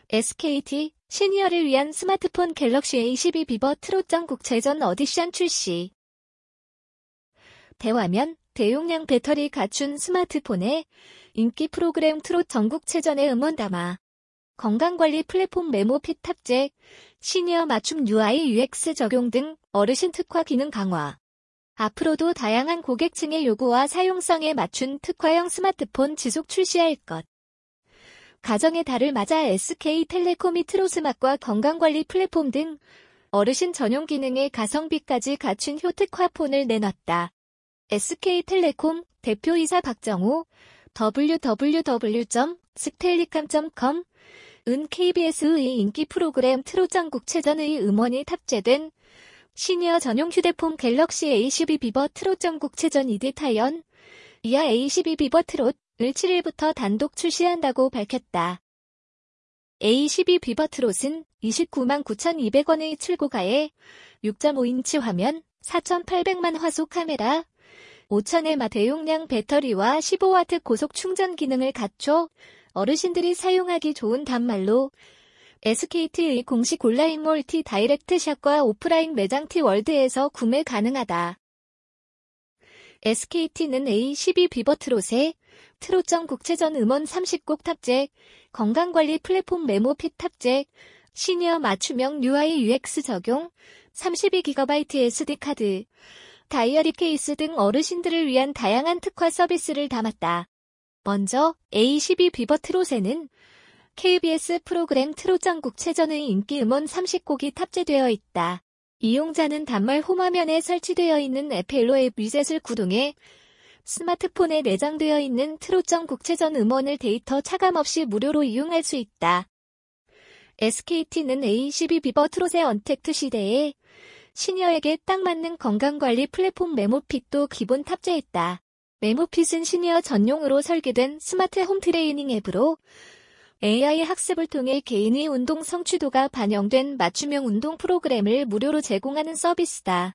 SKT 시니어를 위한 스마트폰 갤럭시 A12 비버 트롯 전국체전 어디션 출시. 대화면, 대용량 배터리 갖춘 스마트폰에 인기 프로그램 트롯 전국체전에 음원 담아 건강관리 플랫폼 메모핏 탑재, 시니어 맞춤 UI UX 적용 등 어르신 특화 기능 강화. 앞으로도 다양한 고객층의 요구와 사용성에 맞춘 특화형 스마트폰 지속 출시할 것. 가정의 달을 맞아 SK텔레콤이 트롯스마트과 건강관리 플랫폼 등 어르신 전용 기능의 가성비까지 갖춘 효특화폰을 내놨다. SK텔레콤 대표이사 박정호, www.sktellicom.com 은 KBS의 인기 프로그램 트롯 전국체전의 음원이 탑재된 시니어 전용 휴대폰 갤럭시 A12 비버 트롯 전국체전 이디타이언 이하 A12 비버 트롯을 7일부터 단독 출시한다고 밝혔다. A12 비버 트롯은 299,200원의 출고가에 6.5인치 화면, 4,800만 화소 카메라, 5,000mAh 대용량 배터리와 15W 고속 충전 기능을 갖춰 어르신들이 사용하기 좋은 단말로 SKT의 공식 온라인 몰티 다이렉트샵과 오프라인 매장 T월드에서 구매 가능하다. SKT는 A12 비버 트롯에 트롯 전국체전 음원 30곡 탑재, 건강관리 플랫폼 메모핏 탑재, 시니어 맞춤형 UI UX 적용, 32GB SD카드, 다이어리 케이스 등 어르신들을 위한 다양한 특화 서비스를 담았다. 먼저 A12 비버 트롯에는 KBS 프로그램 트롯 전국체전의 인기 음원 30곡이 탑재되어 있다. 이용자는 단말 홈화면에 설치되어 있는 애플로 앱 위젯을 구동해 스마트폰에 내장되어 있는 트롯 전국체전 음원을 데이터 차감 없이 무료로 이용할 수 있다. SKT는 A12 비버 트롯의 언택트 시대에 시니어에게 딱 맞는 건강관리 플랫폼 메모핏도 기본 탑재했다. 메모핏은 시니어 전용으로 설계된 스마트 홈 트레이닝 앱으로 AI 학습을 통해 개인의 운동 성취도가 반영된 맞춤형 운동 프로그램을 무료로 제공하는 서비스다.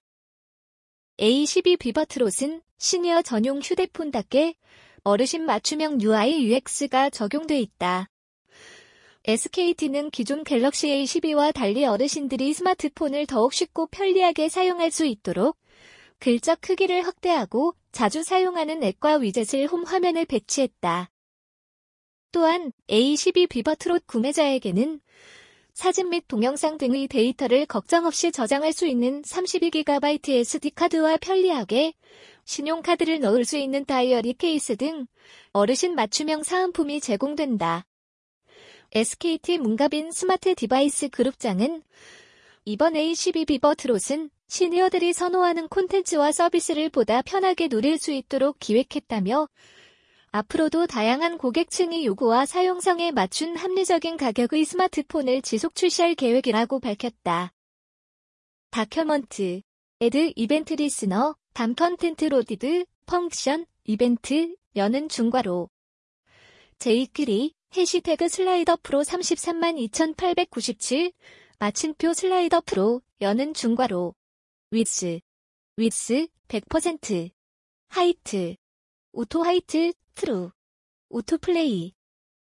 A12 비버 트롯은 시니어 전용 휴대폰답게 어르신 맞춤형 UI UX가 적용돼 있다. SKT는 기존 갤럭시 A12와 달리 어르신들이 스마트폰을 더욱 쉽고 편리하게 사용할 수 있도록 글자 크기를 확대하고 자주 사용하는 앱과 위젯을 홈 화면에 배치했다. 또한 A12 비버 트롯 구매자에게는 사진 및 동영상 등의 데이터를 걱정 없이 저장할 수 있는 32GB SD카드와 편리하게 신용카드를 넣을 수 있는 다이어리 케이스 등 어르신 맞춤형 사은품이 제공된다. SKT 문가빈 스마트 디바이스 그룹장은 이번 A12 비버 트롯은 시니어들이 선호하는 콘텐츠와 서비스를 보다 편하게 누릴 수 있도록 기획했다며 앞으로도 다양한 고객층의 요구와 사용성에 맞춘 합리적인 가격의 스마트폰을 지속 출시할 계획이라고 밝혔다. 다큐먼트, 애드 이벤트 리스너, 밤 컨텐트 로디드, 펑션, 이벤트, 여는 중괄호. 제이크리, 해시태그 슬라이더 프로 332,897, 마침표 슬라이더 프로, 여는 중괄호. 위스 100%, 하이트, 오토 하이트, 트루, 오토플레이,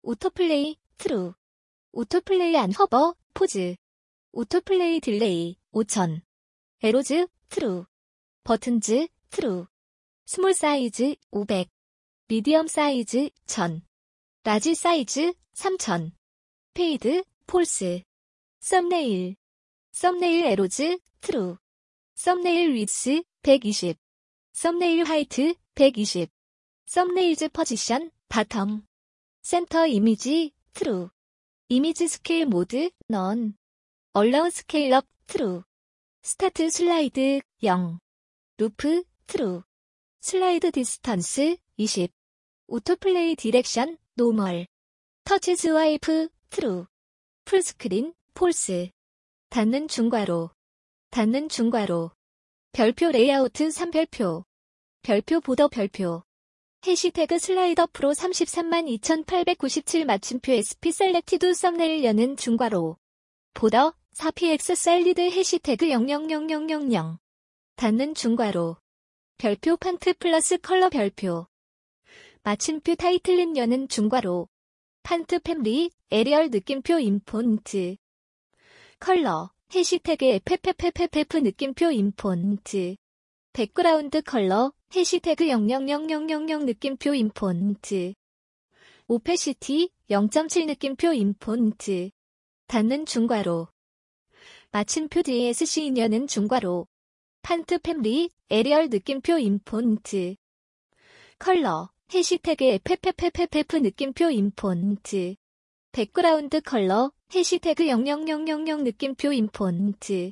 트루, 오토플레이 안 허버, 포즈, 오토플레이 딜레이, 5000, 에로즈, 트루, 버튼즈, 트루, 스몰 사이즈, 500, 미디엄 사이즈, 1000, 라지 사이즈, 3000, 페이드, 폴스, 썸네일 에로즈, 트루, 썸네일 위스, 120, 썸네일 하이트, 120, 썸네일즈 포지션, 바텀, 센터 이미지, 트루, 이미지 스케일 모드, 넌, 얼라운 스케일업, 트루, 스타트 슬라이드, 0, 루프, 트루, 슬라이드 디스턴스, 20, 오토플레이 디렉션, 노멀, 터치 스와이프, 트루, 풀스크린, 폴스, 닫는 중괄호, 별표 레이아우트 3별표, 별표 보더 별표, 해시태그 슬라이더 프로 332,897 마침표 SP 셀렉티드 썸네일 여는 중괄호, 보더 4px 셀리드 해시태그 000000, 닫는 중괄호, 별표 판트 플러스 컬러 별표, 마침표 타이틀린 여는 중괄호, 판트 패밀리, 에리얼 느낌표 인폰트. 컬러, 해시태그 FFFFF 느낌표 인폰트. 백그라운드 컬러, 해시태그 000000 느낌표 인폰트. 오페시티, 0.7 느낌표 인폰트. 닫는 중괄호. 마침표 DSC 인여는 중괄호. 판트 패밀리, 에리얼 느낌표 인폰트. 컬러, 해시태그 FFFFF 느낌표 인폰트. 백그라운드 컬러, 해시태그 000000 느낌표 인폰트.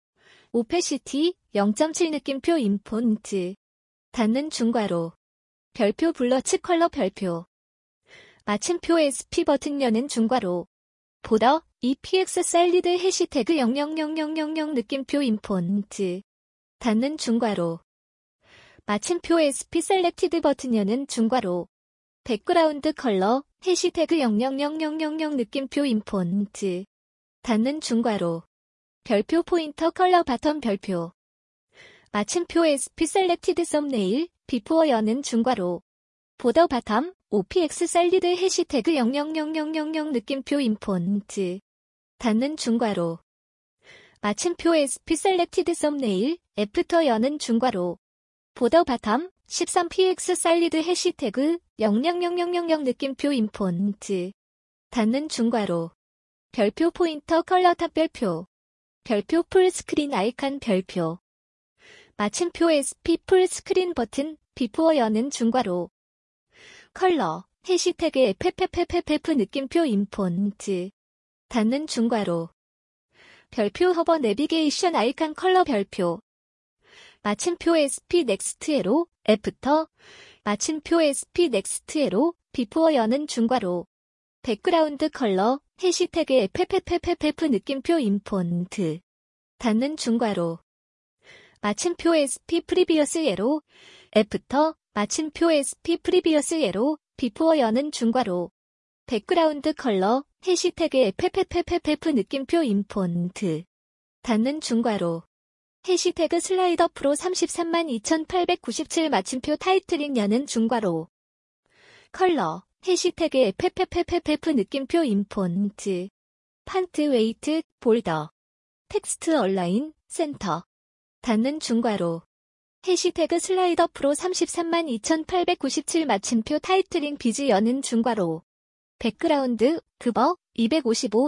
오페시티, 0.7 느낌표 인폰트. 닫는 중괄호. 별표 블러츠 컬러 별표. 마침표 SP 버튼 여는 중괄호. 보더, EPX 셀리드 해시태그 000000 느낌표 인폰트. 닫는 중괄호. 마침표 SP 셀렉티드 버튼 여는 중괄호. 백그라운드 컬러, 해시태그 000000 느낌표 인폰트. 닫는 중괄호. 별표 포인터 컬러 바텀 별표. 마침표 SP 셀렉티드 썸네일, 비포어 여는 중괄호. 보더 바텀, OPX 셀리드 해시태그 000000 느낌표 인폰트. 닫는 중괄호. 마침표 SP 셀렉티드 썸네일, 애프터 여는 중괄호. 보더 바텀, 13px 셀리드 해시태그 000000 느낌표 인폰트. 닫는 중괄호. 별표 포인터 컬러 탑 별표. 별표 풀스크린 아이콘 별표. 마침표 SP 풀스크린 버튼, 비포어 여는 중괄호. 컬러, 해시태그 FFFFF 느낌표 인폰트. 닫는 중괄호. 별표 허버 내비게이션 아이콘 컬러 별표. 마침표 SP 넥스트 에로, 애프터. 마침표 SP 넥스트 에로, 비포어 여는 중괄호. 백그라운드 컬러, 해시태그 FFFFF 느낌표 인폰트. 닫는 중괄호. 마침표 SP 프리비어스 에로, 애프터. 마침표 SP 프리비어스 에로, 비포어 여는 중괄호. 백그라운드 컬러, 해시태그 FFFFF 느낌표 인폰트. 닫는 중괄호. 해시태그 슬라이더 프로 332,897 마침표 타이틀링 여는 중괄호. 컬러, 해시태그 FFFFF 느낌표 인폰트. 판트 웨이트, 볼더. 텍스트 얼라인, 센터. 닫는 중괄호. 해시태그 슬라이더 프로 332,897 마침표 타이틀링 비즈 여는 중괄호. 백그라운드, 그버, 255,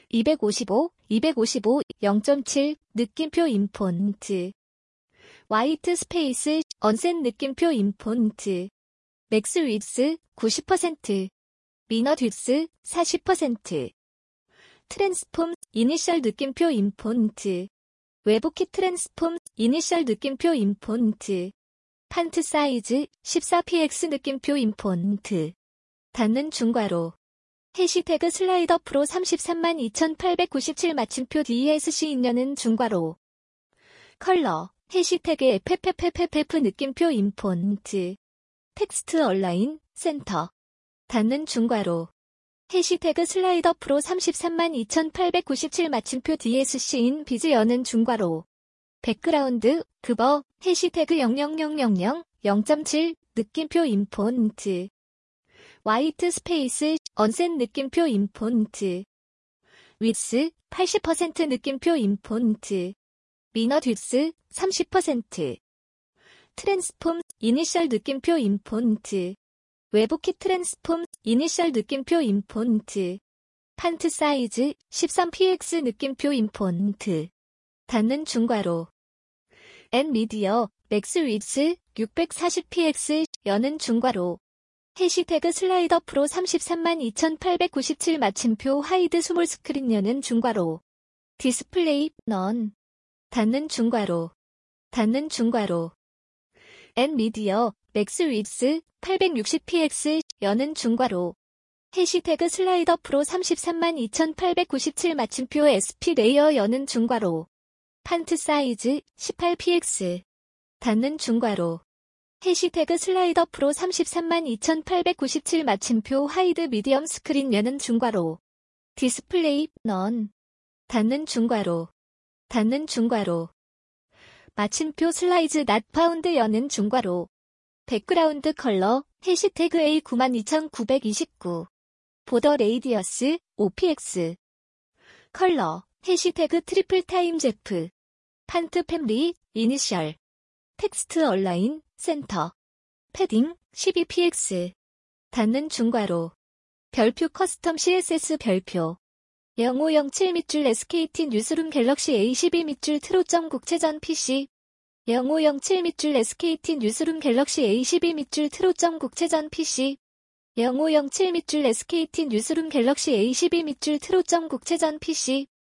0.7, 느낌표 인폰트. 화이트 스페이스, 언셋 느낌표 인폰트. 맥스 윗스, 90%. 미너 뒷스, 40%. 트랜스폼, 이니셜 느낌표 인폰트. 외부키 트랜스폼, 이니셜 느낌표 인폰트. 판트 사이즈, 14px 느낌표 인폰트. 닫는 중괄호. 해시태그 슬라이더 프로 332,897 마침표 DSC 인여는 중괄호. 컬러, 해시태그 FFFFF 느낌표 인폰트. 텍스트 얼라인, 센터. 닫는 중괄호. 해시태그 슬라이더 프로 332,897 마침표 DSC인 비즈 여는 중괄호. 백그라운드, 그버, 해시태그 0000 0.7, 느낌표 인폰트. 화이트 스페이스, 언셋 느낌표 인폰트. 윗스, 80% 느낌표 인폰트. 미너 뒷스, 30%. 트랜스폼, 이니셜 느낌표 인폰트. 외부키 트랜스폼, 이니셜 느낌표 인폰트. 판트 사이즈, 13px 느낌표 인폰트. 닫는 중괄호. 엔미디어, 맥스 윗스, 640px, 여는 중괄호. 해시태그 슬라이더 프로 332,897 마침표 하이드 스몰 스크린 여는 중괄호. 디스플레이, 넌. 닫는 중괄호. 닫는 중괄호. 엔미디어, 맥스 윗스, 860px, 여는 중괄호. 해시태그 슬라이더 프로 332,897 마침표 SP 레이어 여는 중괄호. 판트 사이즈, 18px. 닫는 중괄호. 해시태그 슬라이더 프로 332,897 마침표 하이드 미디엄 스크린 여는 중괄호. 디스플레이, 넌. 닫는 중괄호. 닫는 중괄호. 마침표 슬라이즈 낫 파운드 여는 중괄호. 백그라운드 컬러, 해시태그 A92,929. 보더 레이디어스, OPX. 컬러, 해시태그 트리플 타임 제프. 판트 팸리, 이니셜. 텍스트 얼라인, 센터. 패딩, 12px. 닫는 중괄호. 별표 커스텀 CSS 별표. 0507 밑줄 SKT 뉴스룸 갤럭시 A12 밑줄 트롯점 국채전 PC. 0507 밑줄 SKT 뉴스룸 갤럭시 A12 밑줄 트롯점 국채전 PC. 0507 밑줄 SKT 뉴스룸 갤럭시 A12 밑줄 트롯점 국채전 PC.